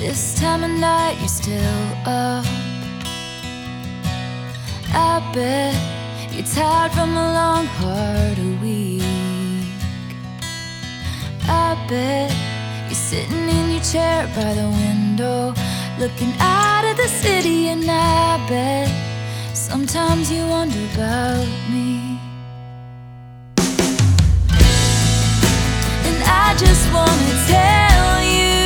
This time of night you're still up. I bet you're tired from a long, hard week. I bet you're sitting in your chair by the window, looking out at the city. And I bet sometimes you wonder about me. And I just wanna tell you,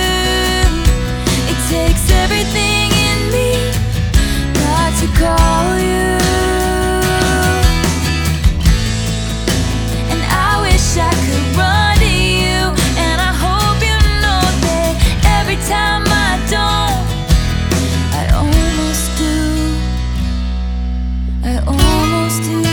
it takes everything in me not to call you. And I wish I could run to you, and I hope you know that every time I don't, I almost do. I almost do.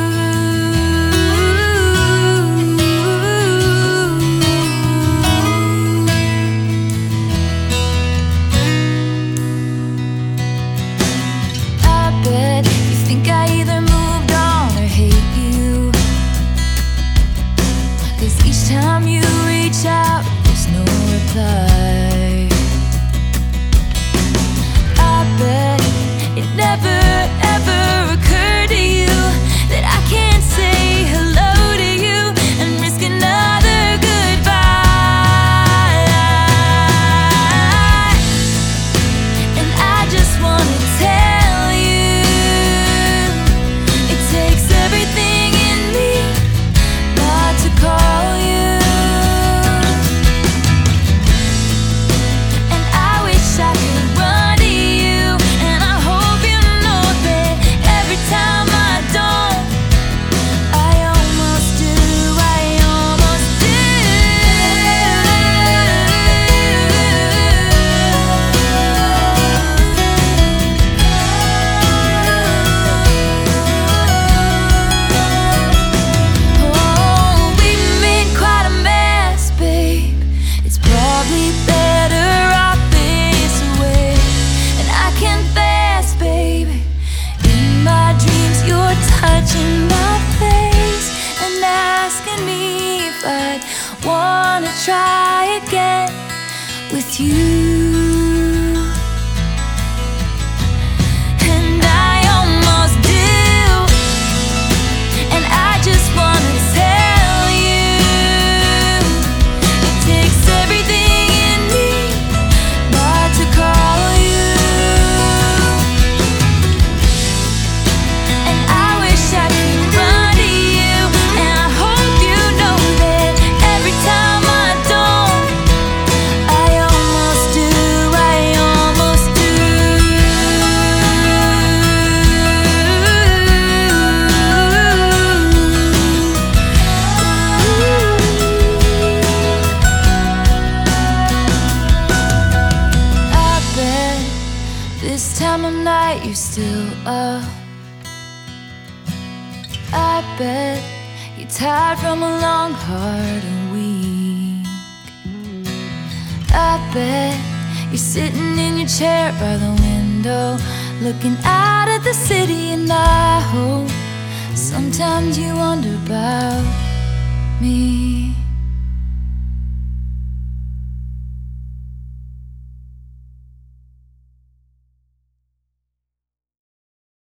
Time you reach out, there's no reply. I bet it never ever occurred to you that I can't say hello to you and risk another goodbye. And I just wanna tell you, it takes everything in me not to call you. Touching my face and asking me if I'd wanna try again with you. And I almost do. And I just wanna tell you, it takes everything in me not to call you. This time of night you're still up. I bet you're tired from a long, hard week. I bet you're sitting in your chair by the window, looking out at the city. And I hope sometimes you wonder about me.